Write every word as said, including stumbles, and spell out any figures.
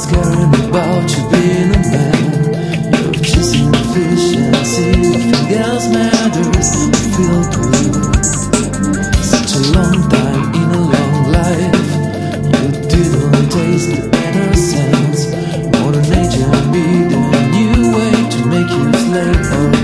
else caring about you being a man? You're chasing efficiency, nothing else matters. You feel good. Such a long time in a long life. You didn't taste the innocence. Modern age and be the new way to make you slave or